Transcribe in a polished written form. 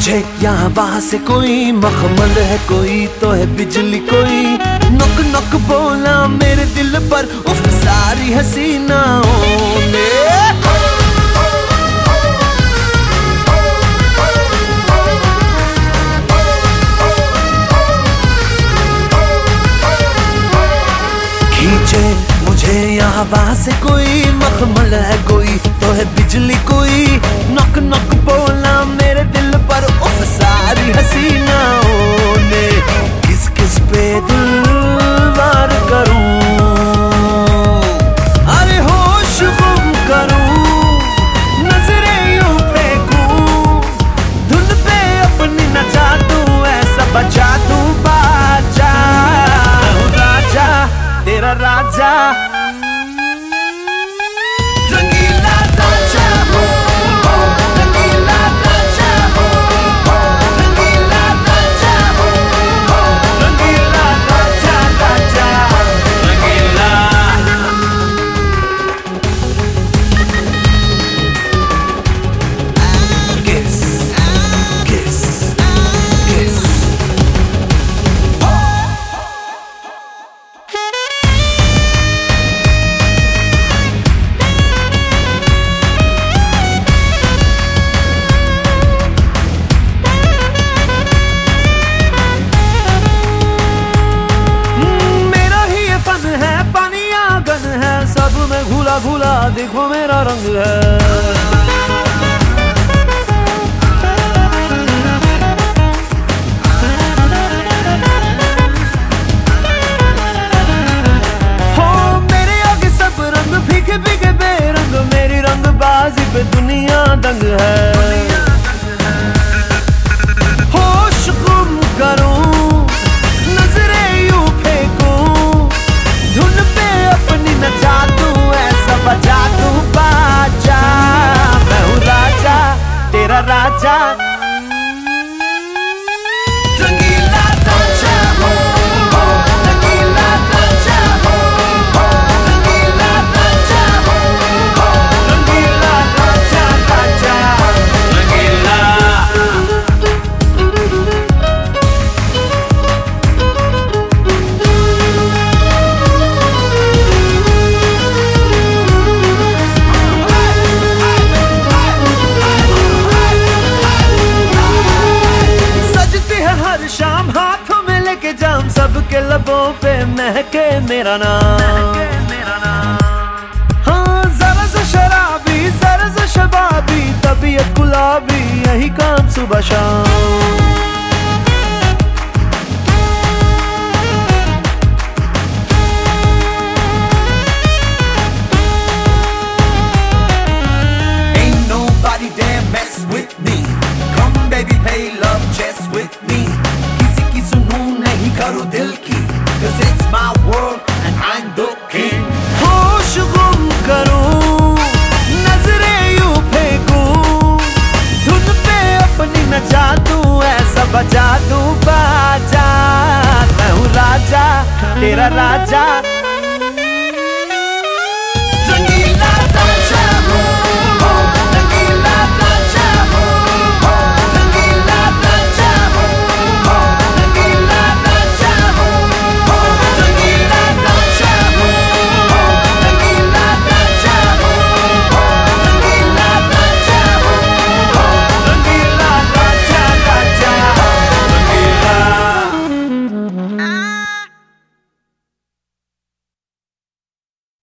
मुझे यहाँ वहाँ से कोई मखमल है, कोई तो है बिजली, कोई नक नक बोला मेरे दिल पर उफ सारी हसीनाओं ने। खींचे मुझे यहाँ वहाँ से कोई मखमल है, कोई तो है बिजली, कोई नक नक बोला मेरे दिल पर उफ सारी हसीनाओं ने। किस किस पे दिल वार करूं, अरे होश गुम करूं, नजरें यूं फेंकूं, धुन पे अपनी नचा दूं, ऐसा बचा दूं बाजा। राजा तेरा राजा, रंगीला राजा हो, रंगीला राजा हो, रंगीला राजा हो, रंगीला राजा, राजा रंगीला। किस किस किस सब में घुला घुला देखो मेरा रंग है। हो मेरे आगे सब रंग फीके फीके बेरंग, मेरी रंगबाजी पे दुनिया दंग है। होश गुम करूं, नजरें यूं फेंकूं, धुन पे अपनी नचा दूं, ऐसा बजा दूं बाजा। मैं हूँ राजा तेरा राजा, रंगीला राजा हो, रंगीला राजा हो, रंगीला राजा हो, रंगीला राजा, राजा रंगीला। हर शाम हाथों में लेके जाम, सबके लबों पे महके मेरा नाम। हाँ जरा सा शराबी, जरा सा शबाबी, तबीयत गुलाबी, यही काम सुबह शाम। Ain't nobody dare mess with me, come baby play love chess with me। किसी की सुनूं नहीं करूं दिल की, 'cause it's my world and I'm the king। होश गुम करूं, नजरें यूं फेंकूं, धुन पे अपनी नचा दूं, ऐसा बजा दूं बाजा। मैं हूँ राजा तेरा राजा।